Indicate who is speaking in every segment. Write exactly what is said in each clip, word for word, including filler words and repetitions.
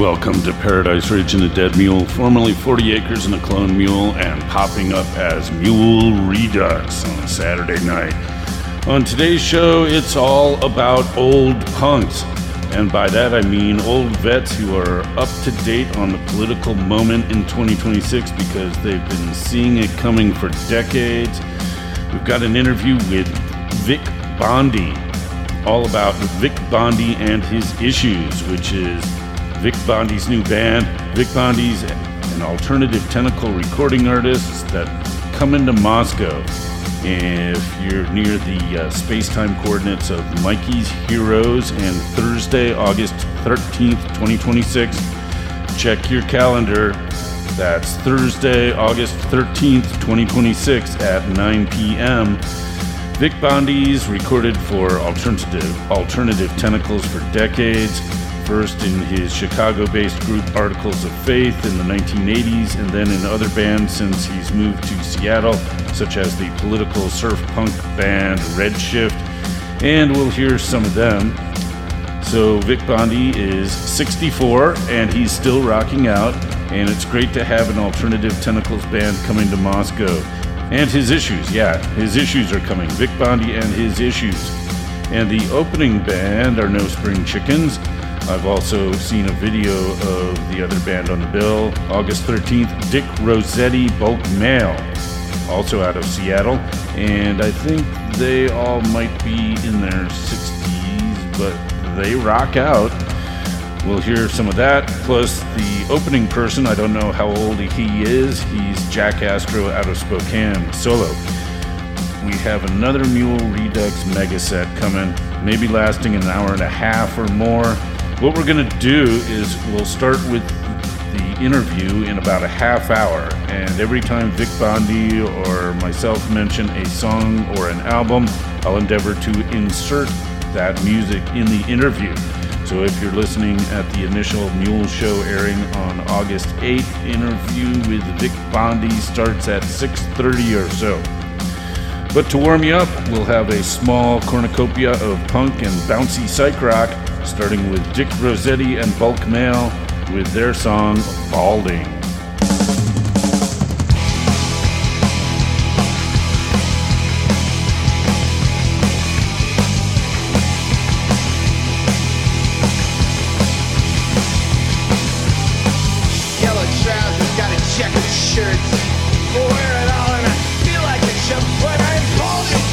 Speaker 1: Welcome to Paradise Ridge and a Dead Mule, formerly forty acres and a Clone Mule, and popping up as Mule Redux on Saturday night. On today's show, it's all about old punks. And by that I mean old vets who are up to date on the political moment in twenty twenty-six because they've been seeing it coming for decades. We've got an interview with Vic Bondi, all about Vic Bondi and his issues, which is Vic Bondi's new band. Vic Bondi's an alternative tentacle recording artist that come into Moscow. If you're near the uh, space-time coordinates of Mikey's Heroes, and Thursday, August thirteenth, twenty twenty-six, check your calendar. That's Thursday, August thirteenth, twenty twenty-six at nine p.m. Vic Bondi's recorded for alternative, alternative tentacles for decades. First in his Chicago-based group Articles of Faith in the nineteen eighties, and then in other bands since he's moved to Seattle, such as the political surf punk band Redshift, and we'll hear some of them. So Vic Bondi is sixty-four, and he's still rocking out, and it's great to have an alternative tentacles band coming to Moscow. And his issues, yeah, his issues are coming. Vic Bondi and his issues. And the opening band are No Spring Chickens. I've also seen a video of the other band on the bill. August thirteenth, Dick Rossetti Bulk Mail, also out of Seattle. And I think they all might be in their sixties, but they rock out. We'll hear some of that. Plus the opening person, I don't know how old he is. He's Jack Astro out of Spokane, solo. We have another Mule Redux mega set coming, maybe lasting an hour and a half or more. What we're going to do is we'll start with the interview in about a half hour, and every time Vic Bondi or myself mention a song or an album, I'll endeavor to insert that music in the interview. So if you're listening at the initial Mule show airing on August eighth, interview with Vic Bondi starts at six thirty or so. But to warm you up, we'll have a small cornucopia of punk and bouncy psych rock, starting with Dick Rossetti and Bulk Mail with their song Balding.
Speaker 2: Yellow trousers, got a checkered shirt. We'll wear it all and I feel like a chump when I'm balding.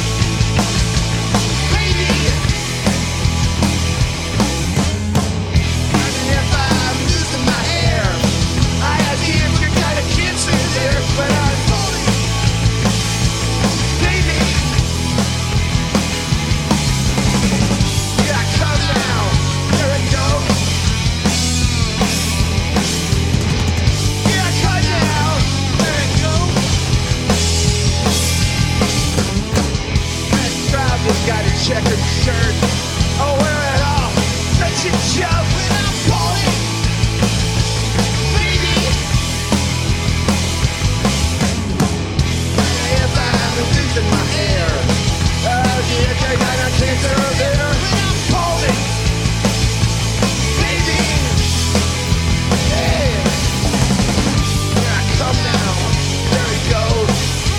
Speaker 2: Checkered shirt, I'll wear it all, such a joke when I'm balding, baby. If I'm losing my hair, oh yeah, I got a cancer there when I'm balding, baby. Hey, here I come now, there we go.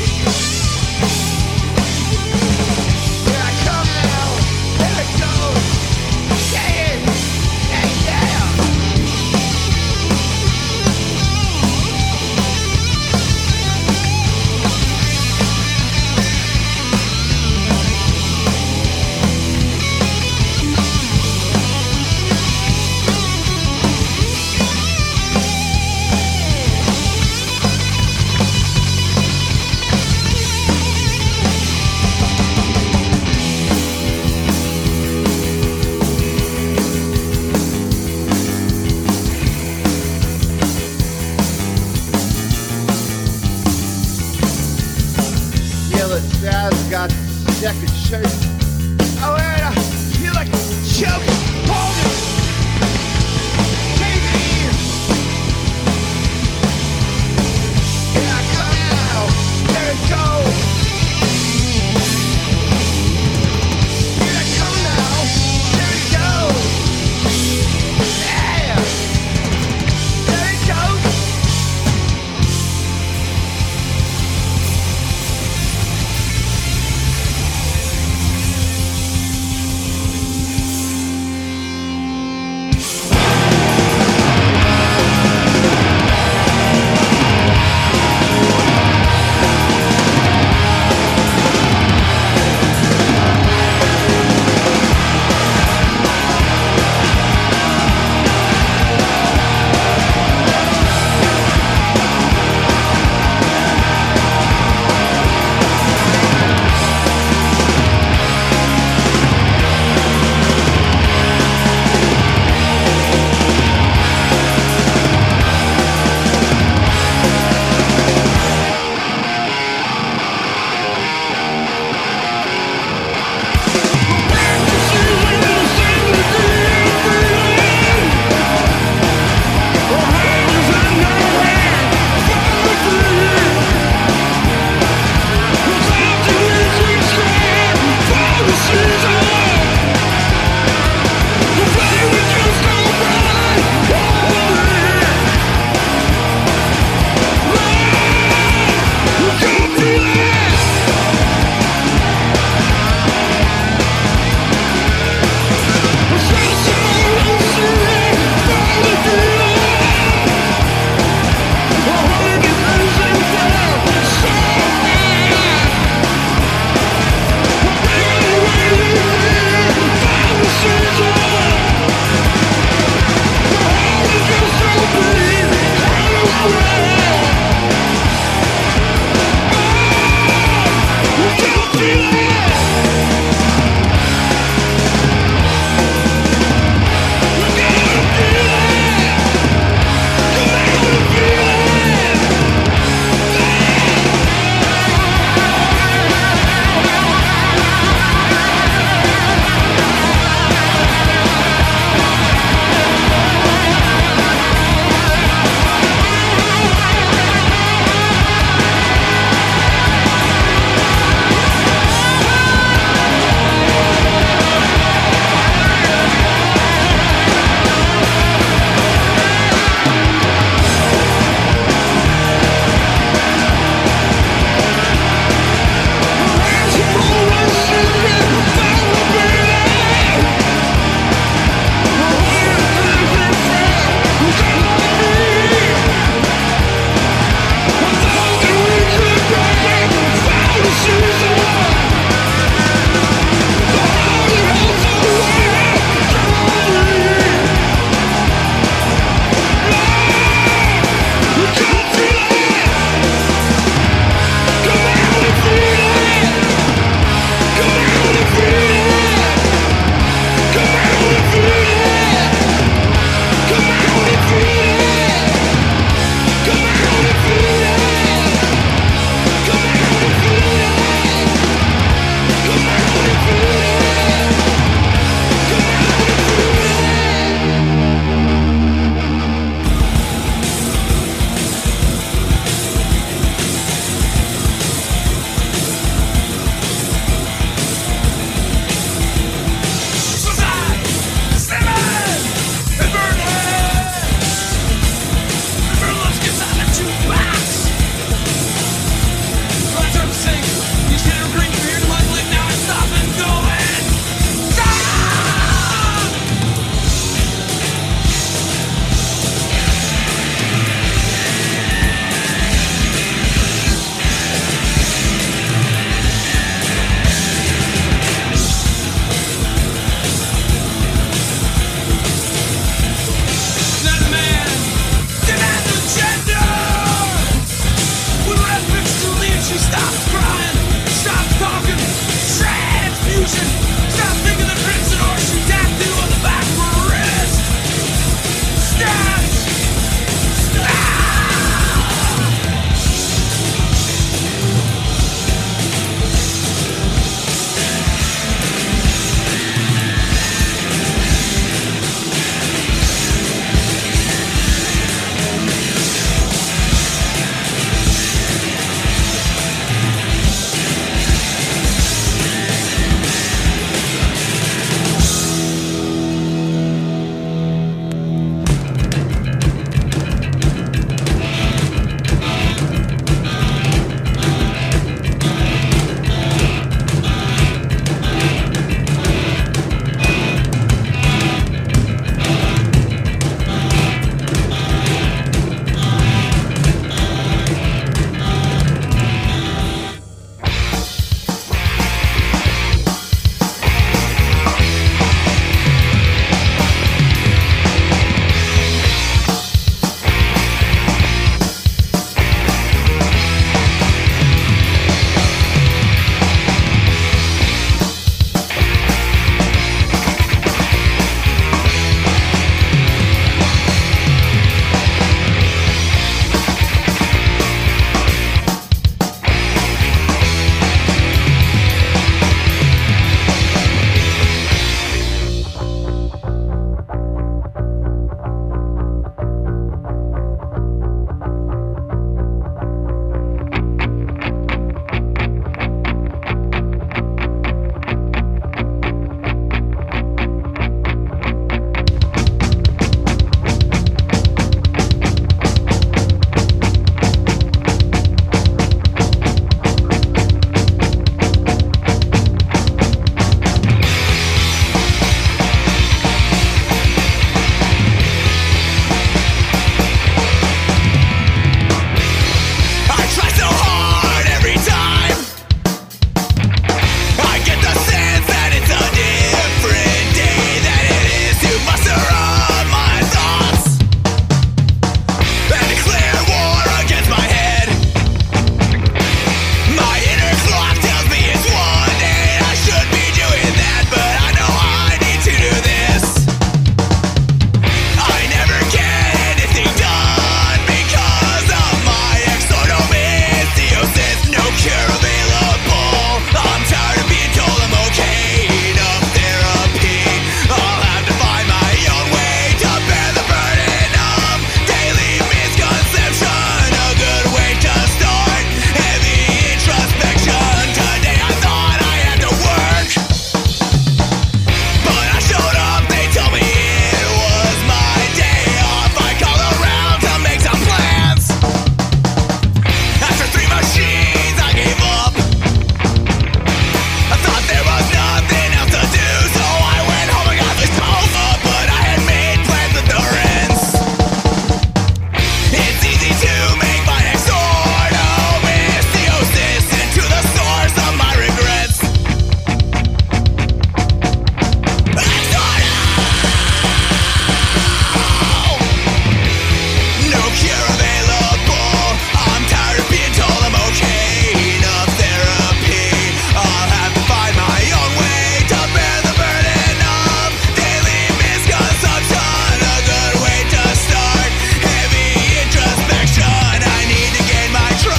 Speaker 2: Got checkered shirt. I wear it, I feel like a joke. Balding, baby. Here I come now, there it goes. Here I come now, there it goes. Yeah. Thank you.